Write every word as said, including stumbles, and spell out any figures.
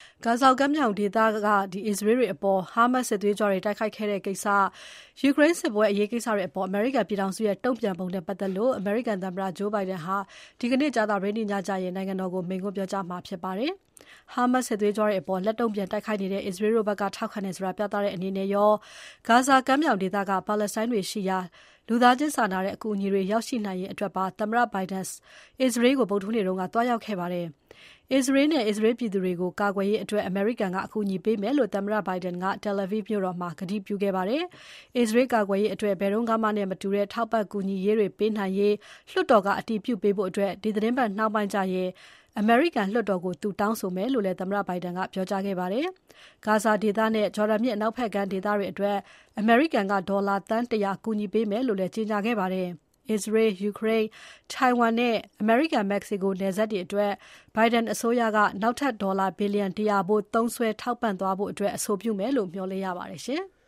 ဂါဇာကမ်းမြောင်ဒေသကဒီအစ္စရေးတွေအပေါ်ဟာမတ်စစ်သွေးကြွတွေတိုက်ခိုက်ခဲ့တဲ့ကိစ္စယူကရိန်းစစ်ပွဲအရေးကိစ္စတွေအပေါ်အမေရိကန်ပြည်ထောင်စုရဲ့တုံ့ပြန်ပုံနဲ့ပတ်သက်လို့အမေရိကန်သမ္မတဂျိုးဘိုင်ဒန်ဟာဒီကနေ့ကြာသပတေးနေ့ညကျရင်နိုင်ငံတော်ကိုမိန့်ခွန်းပြောကြားမှာဖြစ်ပါတယ်။ဟာမတ်စစ်သွေးကြွတွေအပေါ်လက်တုံ့ပြန်တိုက်ခိုက်နေတဲ့အစ္စရေးတို့ဘက်ကထောက်ခံတယ်ဆိုတာပြသတဲ့အနေနဲ့ရောဂါဇာကမ်းမြောင်ဒေသကပါလက်စတိုင်းတွေရှိရာလူသားချင်းစာနာတဲ့အကူအညီတွေရောက်ရှိနိုင်ရေးအတွက်ပါသမ္မတဘိုင်ဒန်အစ္စရေးကိုဗုဒ္ဓဟူးနေ့တုန်းကတွားရောက်ခဲ့ပါတယ်။အစ္စရေးနဲ့အစ္စရေးပြည်သူတွေကိုကာကွယ်ရေးအတွက်အမေရိကန်ကအကူအညီပေးမယ်လို့သမ္မတဘိုင်ဒန်က Tel Aviv မြို့တော်မှာကတိပြုခဲ့ပါတယ်။အစ္စရေးကာကွယ်ရေးအတွက်ဘယ်တော့မှနဲ့မတူတဲ့ထောက်ပံ့ကူညီရေးတွေပေးနိုင်ရေးလွှတ်တော်ကအတည်ပြုပေးဖို့အတွက်ဒီသတင်းပတ်နှောင်းပိုင်းကျရင်အမေရိကန်လွှတ်တော်ကိုသူတောင်းဆိုမယ်လို့လည်းသမ္မတဘိုင်ဒန်ကပြောကြားခဲ့ပါတယ်။ဂါဇာဒေသနဲ့ဂျော်ဒန်မြစ်အနောက်ဘက်ကမ်းဒေသတွေအတွက်အမေရိကန်ကဒေါ်လာသန်းတရာကူညီပေးမယ်လို့လည်းကြေညာခဲ့ပါတယ်။အစ္စရေး၊ယူကရိန်း၊ထိုင်ဝမ်နဲ့အမေရိကန်မက္ကဆီကိုနယ်စပ်တွေအတွက်ဘိုင်ဒန်အစိုးရကနောက်ထပ်ဒေါ်လာဘီလီယံတရာဖိုးသုံးစွဲထောက်ပံ့သွားဖို့အတွက်အဆိုပြုမယ်လို့မျှော်လင့်ရပါတယ်ရှင်။